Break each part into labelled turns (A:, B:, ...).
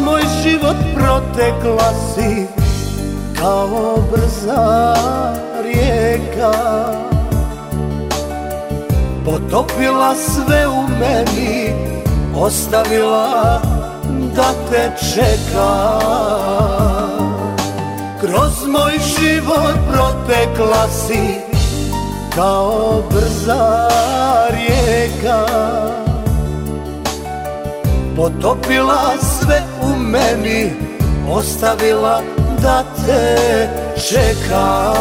A: moj život protekla si kao brza rijeka, potopila sve u meni, ostavila da te čeka. Kroz moj život protekla si kao brza rijeka, potopila sve u meni, ostavila da te čeka.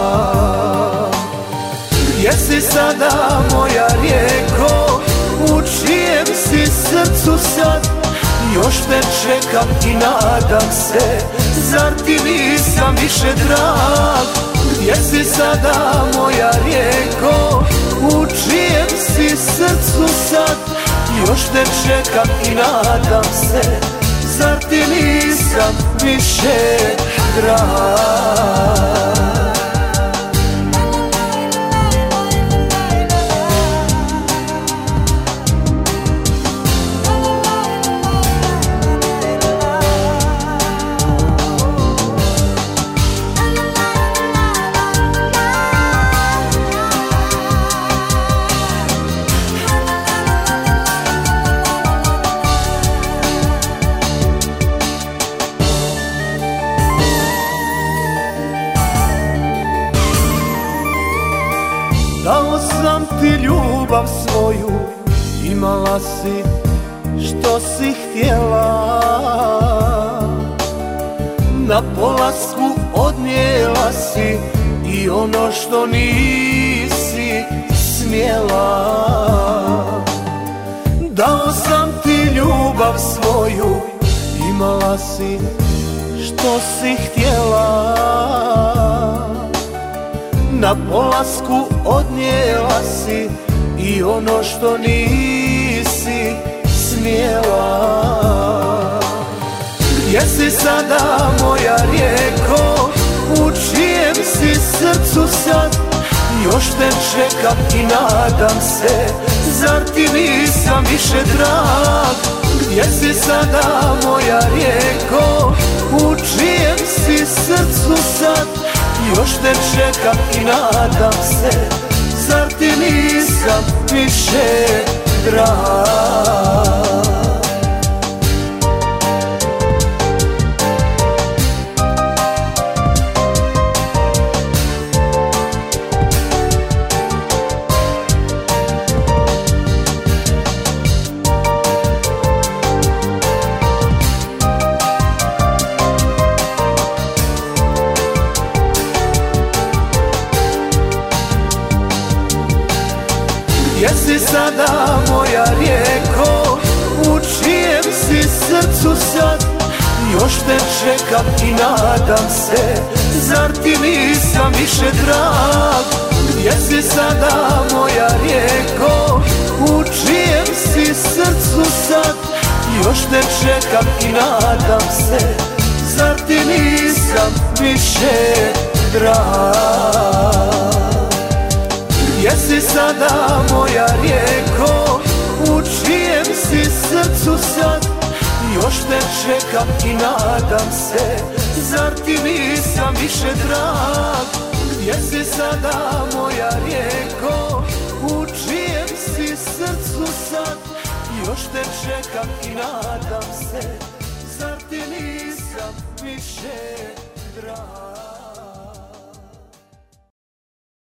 A: Gdje si sada moja rijeko, u čijem si srcu sad? Još te čekam i nadam se, zar ti nisam više drag? Gdje si sada moja rijeko, u čijem si srcu sad? Još te čekam i nadam se, zar ti nisam više drag? Dao sam ti ljubav svoju, imala si što si htjela, na polasku odnijela si i ono što nisi smjela. Dao sam ti ljubav svoju, imala si što si htjela, na polasku odnijela si i ono što nisi smjela. Gdje si sada moja rijeko, u čijem si srcu sad? Još te čekam i nadam se, zar ti nisam više drag? Gdje si sada moja rijeko, u čijem si srcu sad? Još te čekam i nadam se, zar ti nisam više drag? Gdje si sada moja rijeko, u čijem si srcu sad? Još te čekam i nadam se, zar ti nisam više drag? Gdje si sada moja rijeko, u čijem si srcu sad? Još te čekam i nadam se, zar ti nisam više drag? Gdje si sada moja rijeko, u čijem si srcu sad? Još te čekam i nadam se, zar ti nisam više drag? Gdje si sada moja rijeko, u čijem si srcu sad? Još te čekam i nadam se, zar ti nisam više drag?